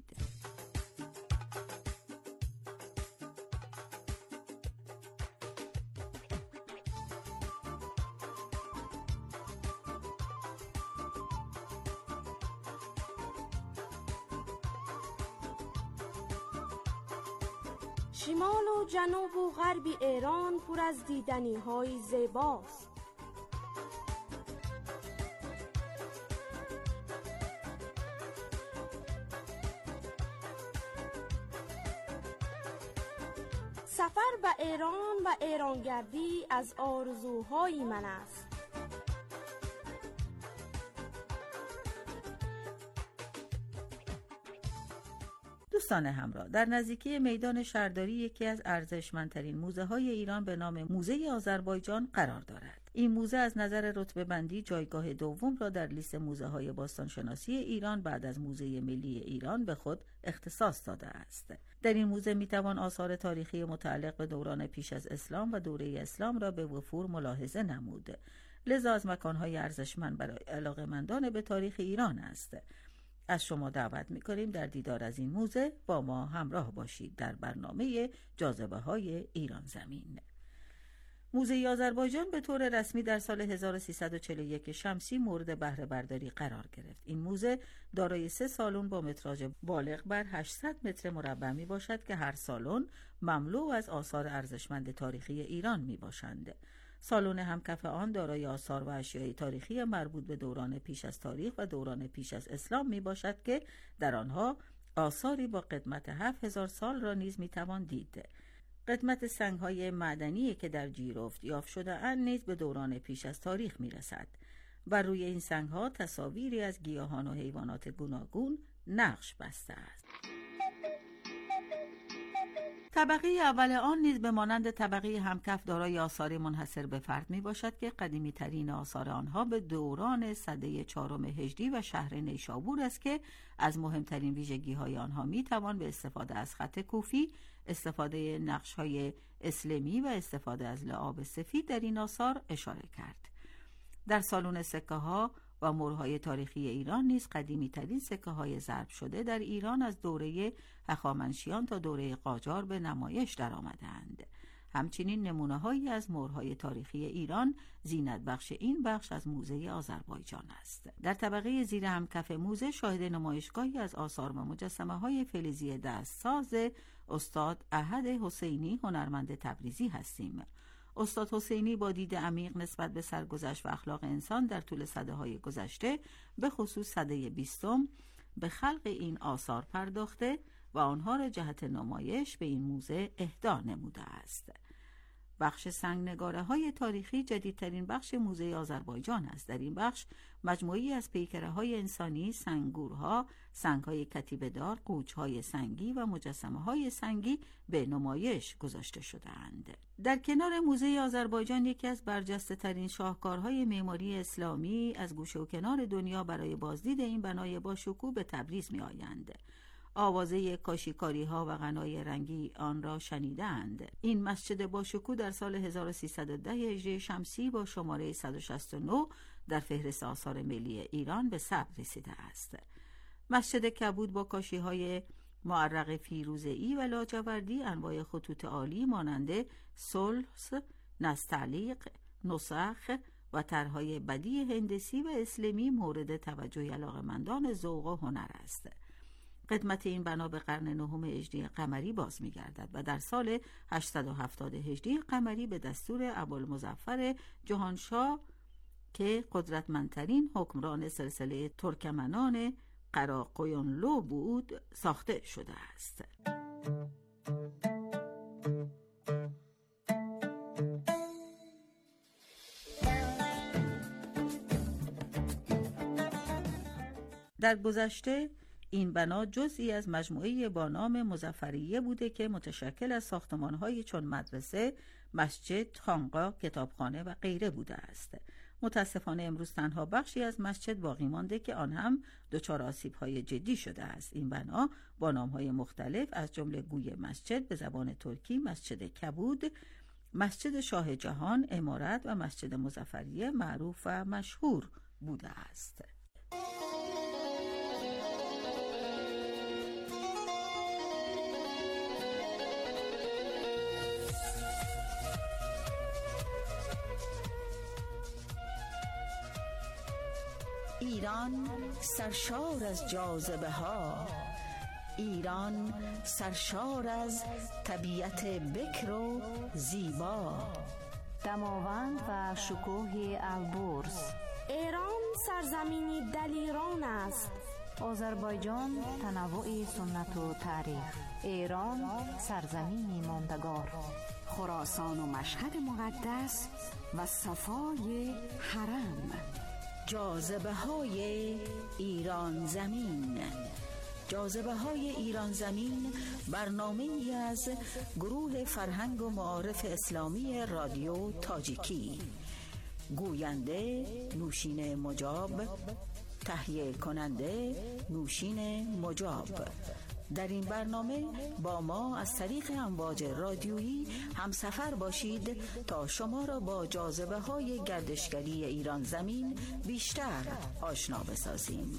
شمال و جنوب و غرب ایران پر از دیدنی‌های زیباست. سفر به ایران و ایرانگردی از آرزوهای من است. دوستان همراه، در نزدیکی میدان شهرداری یکی از ارزشمندترین موزه های ایران به نام موزه آذربایجان قرار دارد. این موزه از نظر رتبه بندی جایگاه دوم را در لیست موزه های باستانشناسی ایران بعد از موزه ملی ایران به خود اختصاص داده است. در این موزه میتوان آثار تاریخی متعلق به دوران پیش از اسلام و دوره اسلام را به وفور ملاحظه نمود. لذا از مکانهای ارزشمند برای علاقه‌مندان به تاریخ ایران است. از شما دعوت می‌کنیم در دیدار از این موزه با ما همراه باشید در برنامه جاذبه های ایران زمین. موزه آذربایجان به طور رسمی در سال 1341 شمسی مورد بهره برداری قرار گرفت. این موزه دارای 3 سالن با متراژ بالغ بر 800 متر مربع می باشد که هر سالن مملو از آثار ارزشمند تاریخی ایران می باشند. سالن همکف آن دارای آثار و اشیای تاریخی مربوط به دوران پیش از تاریخ و دوران پیش از اسلام می باشد که در آنها آثاری با قدمت 7000 سال را نیز می توان دید. قدمت سنگ‌های معدنی که در جیرفت یافت شده اند نیز به دوران پیش از تاریخ می رسد. بر روی این سنگ‌ها تصاویری از گیاهان و حیوانات گوناگون نقش بسته است. طبقه اول آن نیز به مانند طبقه همکف دارای آثار منحصر به فرد می باشد که قدیمی ترین آثار آنها به دوران سده 4 هجری و شهر نیشابور است که از مهمترین ویژگی های آنها می توان به استفاده از خط کوفی، استفاده نقش های اسلامی و استفاده از لعاب سفید در این آثار اشاره کرد. در سالن سکه ها و مهرهای تاریخی ایران نیز قدیمی ترین سکه های ضرب شده در ایران از دوره هخامنشیان تا دوره قاجار به نمایش در آمدند. همچنین نمونه هایی از مهرهای تاریخی ایران زینت بخش این بخش از موزه آذربایجان است. در طبقه زیر همکف موزه شاهد نمایشگاهی از آثار و مجسمه های فلزی دستساز استاد احد حسینی هنرمند تبریزی هستیم. استاد حسینی با دید عمیق نسبت به سرگذشت و اخلاق انسان در طول سده‌های گذشته به خصوص سده 20 به خلق این آثار پرداخته و آنها را جهت نمایش به این موزه اهدا نموده است. بخش سنگنگاره‌های تاریخی جدیدترین بخش موزه آذربایجان است. در این بخش مجموعی از پیکره‌های انسانی، سنگورها، سنگ‌های کتیبه‌دار، قوچ‌های سنگی و مجسمه‌های سنگی به نمایش گذاشته شده‌اند. در کنار موزه آذربایجان یکی از برجسته‌ترین شاهکارهای معماری اسلامی از گوشه و کنار دنیا برای بازدید این بنای باشکوه به تبریز می‌آیند. آوازه کاشیکاری‌ها و غنای رنگی آن را شنیدند. این مسجد باشکوه در سال 1310 هجری شمسی با شماره 169 در فهرست آثار ملی ایران به ثبت رسیده است. مسجد کبود با کاشی‌های معرق فیروزه‌ای و لاجوردی انواع خطوط عالی مانند سلس، نستعلیق، نسخ و طرح‌های بدیع هندسی و اسلامی مورد توجه علاقه‌مندان ذوق و هنر است. قدمت این بنا به قرن نهم هجری قمری باز می‌گردد و در سال 870 هجری قمری به دستور ابوالمظفر جهانشاه که قدرتمندترین حکمران سلسله ترکمنان قراقویونلو بود ساخته شده است. در گذشته این بنا جزئی از مجموعه با نام مظفریه بوده که متشکل از ساختمان‌های چون مدرسه، مسجد، خانقاه، کتابخانه و غیره بوده است. متاسفانه امروز تنها بخشی از مسجد باقی مانده که آن هم دچار آسیب‌های جدی شده است. این بنا با نام‌های مختلف از جمله گوی مسجد به زبان ترکی، مسجد کبود، مسجد شاه جهان، امارت و مسجد مظفریه معروف و مشهور بوده است. ایران سرشار از جاذبه ها، ایران سرشار از طبیعت بکر و زیبا، دماوند و شکوه البرز. ایران سرزمینی دلیران است. آذربایجان تنوع سنت و تاریخ. ایران سرزمینی ماندگار. خراسان و مشهد مقدس و صفای حرم. جاذبه های ایران زمین. جاذبه های ایران زمین برنامه‌ای از گروه فرهنگ و معارف اسلامی رادیو تاجیکی. گوینده نوشین مجاب، تهیه کننده نوشین مجاب. در این برنامه با ما از طریق امواج رادیویی همسفر باشید تا شما را با جاذبه های گردشگری ایران زمین بیشتر آشنا بسازیم.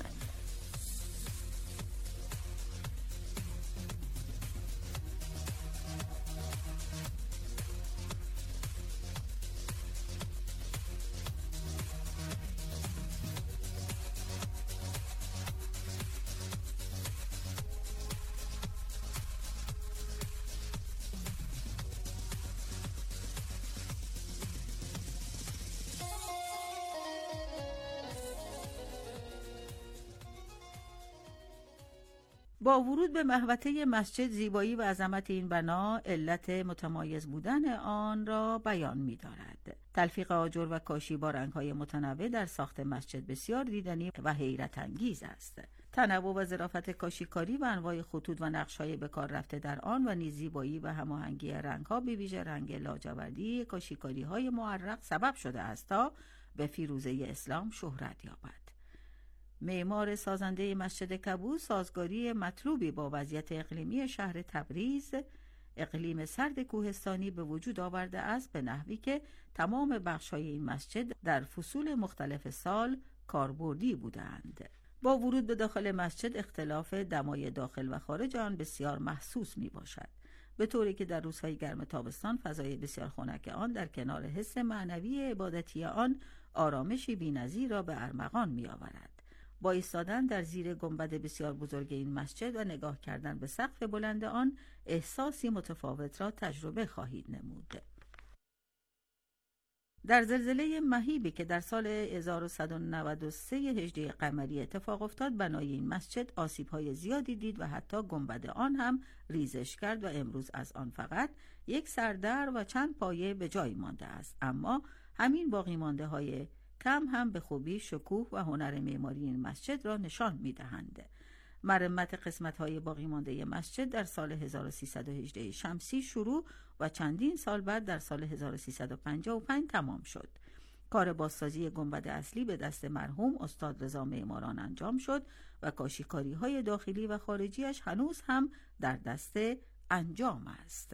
با ورود به محوطه مسجد زیبایی و عظمت این بنا علت متمایز بودن آن را بیان می‌دارد. تلفیق آجر و کاشی با رنگ‌های متنوع در ساخت مسجد بسیار دیدنی و حیرت انگیز است. تنوع و ظرافت کاشیکاری و انواع خطوط و نقش‌های به کار رفته در آن و نیز زیبایی و هماهنگی رنگ‌ها به ویژه رنگ لاجوردی کاشیکاری‌های معرق سبب شده است تا به فیروزه اسلام شهرت یابد. معمار سازنده مسجد کبود سازگاری مطلوبی با وضعیت اقلیمی شهر تبریز، اقلیم سرد کوهستانی به وجود آورده است به نحوی که تمام بخش‌های این مسجد در فصول مختلف سال کاربردی بودند. با ورود به داخل مسجد اختلاف دمای داخل و خارج آن بسیار محسوس می باشد، به طوری که در روزهای گرم تابستان فضای بسیار خنک آن در کنار حس معنوی عبادتی آن آرامشی بی‌نظیر را به ارمغان می آورد. با ایستادن در زیر گنبد بسیار بزرگ این مسجد و نگاه کردن به سقف بلند آن احساسی متفاوت را تجربه خواهید نمود. در زلزله مهیبی که در سال 1193 هجری قمری اتفاق افتاد، بنای این مسجد آسیب‌های زیادی دید و حتی گنبد آن هم ریزش کرد و امروز از آن فقط یک سردر و چند پایه به جای مانده است. اما همین باقی مانده های کم هم به خوبی شکوه و هنر معماری این مسجد را نشان می‌دهند. مرمت قسمت‌های باقی مانده مسجد در سال 1318 شمسی شروع و چندین سال بعد در سال 1355 تمام شد. کار بازسازی گنبد اصلی به دست مرحوم استاد رضا معماران انجام شد و کاشی‌کاری‌های داخلی و خارجیش هنوز هم در دست انجام است.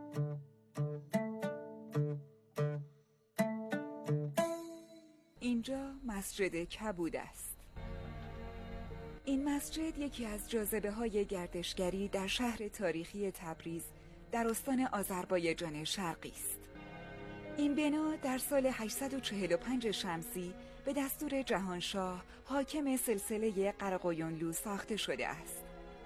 اینجا مسجد کبود است. این مسجد یکی از جاذبه‌های گردشگری در شهر تاریخی تبریز در استان آذربایجان شرقی است. این بنا در سال 845 شمسی به دستور جهانشاه حاکم سلسله قرقویونلو ساخته شده است.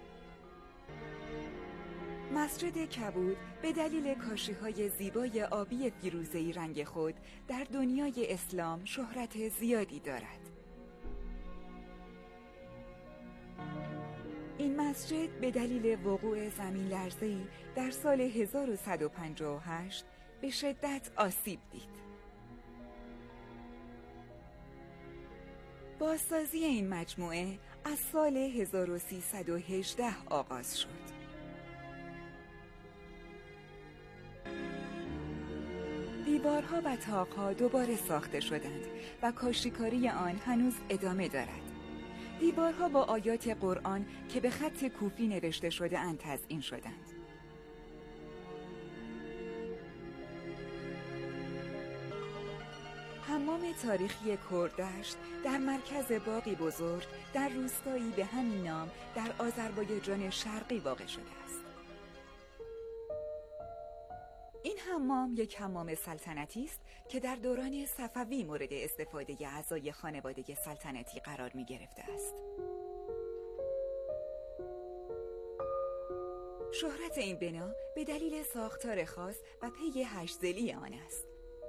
مسجد کبود به دلیل کاشی‌های زیبای آبی فیروزه‌ای رنگ خود در دنیای اسلام شهرت زیادی دارد. این مسجد به دلیل وقوع زمین لرزه‌ای در سال 1158 به شدت آسیب دید. بازسازی این مجموعه از سال 1318 آغاز شد. دیوارها و طاق‌ها دوباره ساخته شدند و کاشی‌کاری آن هنوز ادامه دارد. دیوارها با آیات قرآن که به خط کوفی نوشته شده اند تزیین شدند. حمام تاریخی کردشت در مرکز باغی بزرگ در روستایی به همین نام در آذربایجان شرقی واقع شده است. این حمام یک حمام سلطنتی است که در دوران صفوی مورد استفاده اعضای خانواده سلطنتی قرار می گرفته است. شهرت این بنا به دلیل ساختار خاص و پی 8 ضلعی آن است.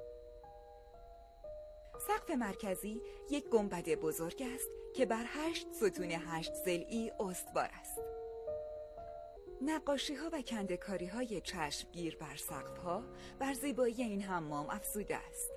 سقف مرکزی یک گنبد بزرگ است که بر 8 ستون 8 ضلعی استوار است. نقاشی‌ها و کنده‌کاری‌های چشمگیر بر سقف‌ها بر زیبایی این حمام افزوده است.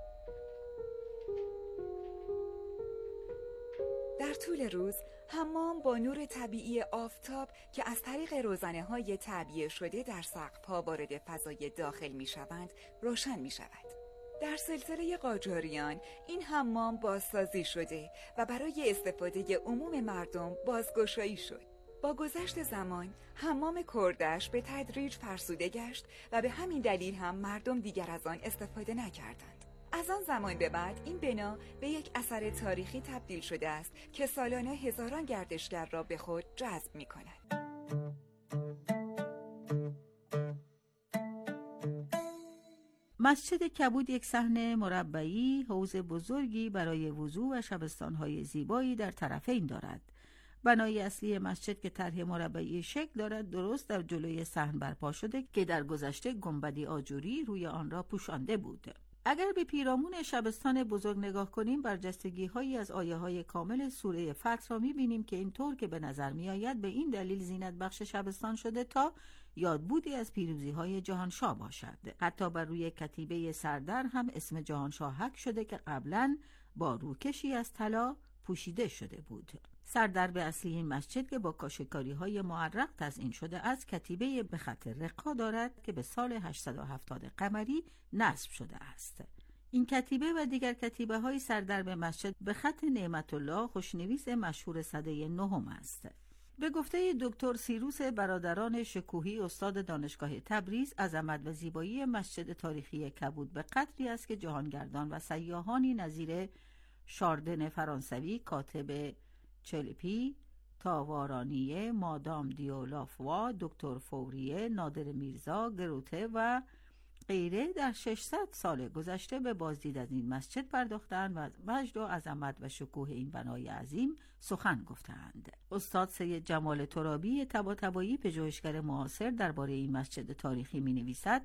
در طول روز حمام با نور طبیعی آفتاب که از طریق روزنه‌های تعبیه شده در سقف‌ها وارد فضای داخل می‌شوند روشن می‌شود. در سلسله قاجاریان این حمام بازسازی شده و برای استفاده عموم مردم بازگشایی شد. با گذشت زمان حمام کردش به تدریج فرسوده گشت و به همین دلیل هم مردم دیگر از آن استفاده نکردند. از آن زمان به بعد این بنا به یک اثر تاریخی تبدیل شده است که سالانه هزاران گردشگر را به خود جذب می‌کند. مسجد کبود یک صحن مربعی، حوض بزرگی برای وضو و شبستان‌های زیبایی در طرفین دارد. بنای اصلی مسجد که طرح مربعی شکل دارد درست در جلوی صحن برپا شده که در گذشته گنبدی آجوری روی آن را پوشانده بود. اگر به پیرامون شبستان بزرگ نگاه کنیم برجستگی‌هایی از آیه‌های کامل سوره فتح را می‌بینیم که اینطور که به نظر می‌آید به این دلیل زینت بخش شبستان شده تا یادبودی از پیروزی‌های جهانشاه باشد. حتی بر روی کتیبه سردر هم اسم جهانشاه حک شده که قبلاً با روکشی از طلا پوشیده شده بود. سردرب اصلی این مسجد که با کاشی‌کاری‌های معرق تزیین شده از کتیبه به خط رقا دارد که به سال 870 قمری نصب شده است. این کتیبه و دیگر کتیبه‌های سردرب مسجد به خط نعمت الله خوشنویس مشهور سده 9 است. به گفته دکتر سیروس برادران شکوهی استاد دانشگاه تبریز، عظمت و زیبایی مسجد تاریخی کبود به قدری است که جهانگردان و سیاحانی نظیر شاردن فرانسوی، کاتب چلپی، تاوارانیه، مادام دیولافوا، دکتر فوریه، نادر میرزا، گروته و غیره در 600 سال گذشته به بازدید از این مسجد پرداختند و از مجد و عظمت و شکوه این بنای عظیم سخن گفتند. استاد سید جمال ترابی طباطبایی پژوهشگر معاصر درباره این مسجد تاریخی می‌نویسد: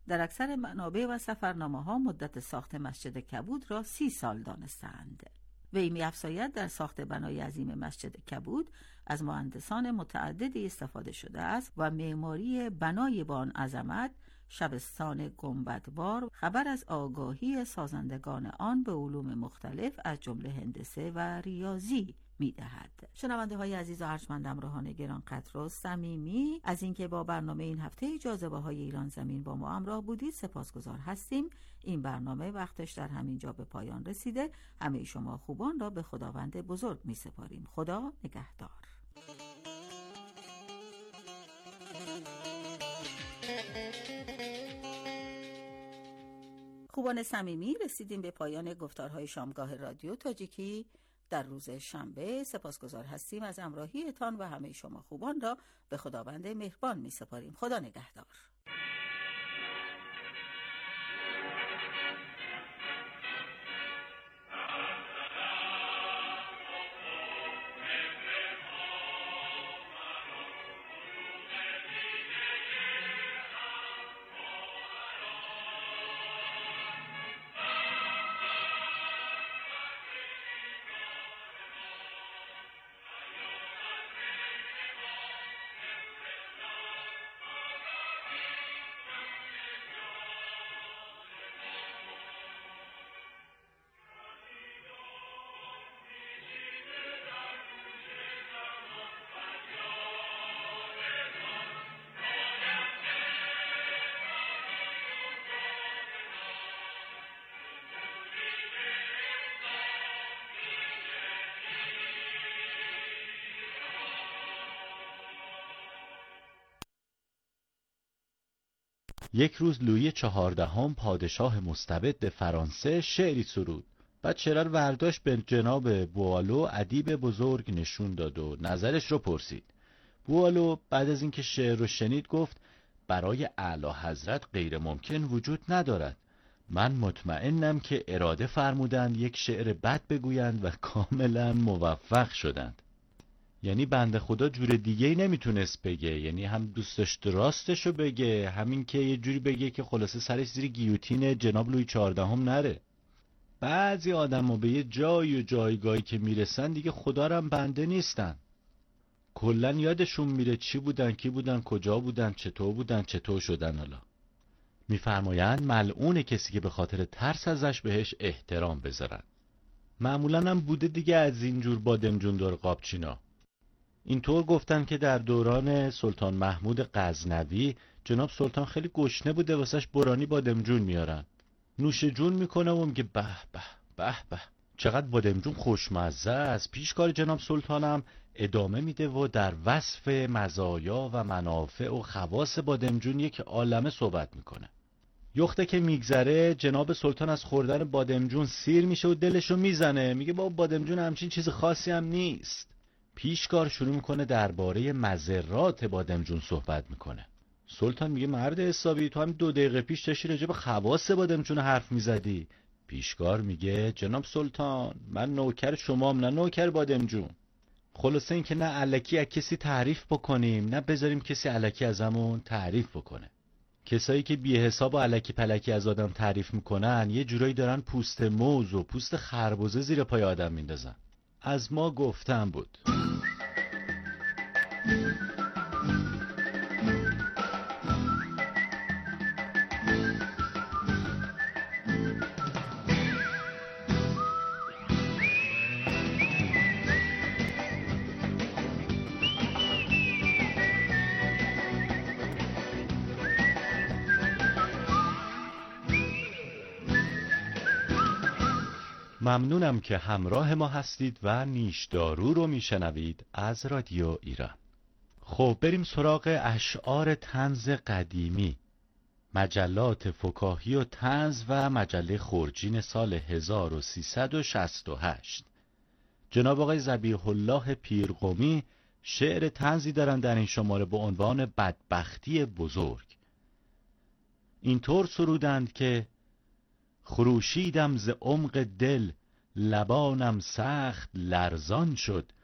در اکثر منابع و سفرنامه‌ها مدت ساخت مسجد کبود را 30 سال دانستند. وی می‌افزاید در ساخت بنای عظیم مسجد کبود از مهندسان متعددی استفاده شده است و معماری بنای با آن عظمت، شبستان گنبدوار، خبر از آگاهی سازندگان آن به علوم مختلف از جمله هندسه و ریاضی می‌دهد. شنونده های عزیز و ارجمند همراهان گرانقدر و صمیمی، از اینکه با برنامه این هفته جاذبه های ایران زمین با ما همراه بودید سپاسگزار هستیم. این برنامه وقتش در همین جا به پایان رسیده. همه شما خوبان را به خداوند بزرگ می‌سپاریم. خدا نگهدار. خوبان صمیمی، رسیدیم به پایان گفتارهای شامگاه رادیو تاجیکی در روز شنبه. سپاسگزار هستیم از همراهیتان و همه شما خوبان را به خداوند مهربان می سپاریم. خدا نگهدار. یک روز لویی 14 پادشاه مستبد فرانسه شعری سرود. بعد شعر رو برداشت به جناب بوالو ادیب بزرگ نشون داد و نظرش رو پرسید. بوالو بعد از اینکه شعر رو شنید گفت برای اعلی حضرت غیر ممکن وجود ندارد. من مطمئنم که اراده فرمودند یک شعر بد بگویند و کاملا موفق شدند. یعنی بنده خدا جور دیگه‌ای نمیتونست بگه، یعنی هم دوست داشت راستشو بگه، همین که یه جوری بگه که خلاصه سرش زیر گیوتین جناب لویی 14 نره. بعضی آدم‌ها به یه جای و جایگاهی که میرسن دیگه خدا رو هم بنده نیستن. کلن یادشون میره چی بودن، کی بودن، کجا بودن، چطور شدن. حالا میفرمایند ملعون کسی که به خاطر ترس ازش بهش احترام بذارن. معمولا هم بوده دیگه از اینجور بادمجون دور قابچینا. اینطور گفتن که در دوران سلطان محمود غزنوی جناب سلطان خیلی گشنه بوده، واسش برانی بادمجون میارن. نوش جون میکنه و میگه به به به به چقدر بادمجون خوشمزه است. پیشکار جناب سلطانم ادامه میده و در وصف مزایا و منافع و خواص بادمجون یک عالمه صحبت میکنه. یخته که میگذره جناب سلطان از خوردن بادمجون سیر میشه و دلشو میزنه، میگه بابا بادمجون همچین چیز خاصی هم نیست. پیشکار شروع میکنه درباره مضرات بادمجون صحبت میکنه. سلطان میگه مرد حسابی تو هم 2 دقیقه پیش داشتی راجع به خواص بادمجون حرف میزدی. پیشکار میگه جناب سلطان من نوکر شمام نه نوکر بادمجون. خلاصه این که نه الکی از کسی تعریف بکنیم نه بذاریم کسی الکی ازمون تعریف بکنه. کسایی که بی حساب و الکی پلکی از آدم تعریف میکنن یه جورایی دارن پوست موز و پوست خربزه زیر پای آدم میندازن. از ما گفتم بود. ممنونم که همراه ما هستید و نیشدارو رو میشنوید از رادیو ایران. خب بریم سراغ اشعار طنز قدیمی. مجلات فکاهی و طنز و مجله خورجین سال 1368. جناب آقای ذبیح الله پیرقمی شعر طنزی دارن در این شماره با عنوان بدبختی بزرگ. اینطور سرودند که خروشیدم ز عمق دل لبانم سخت لرزان شد،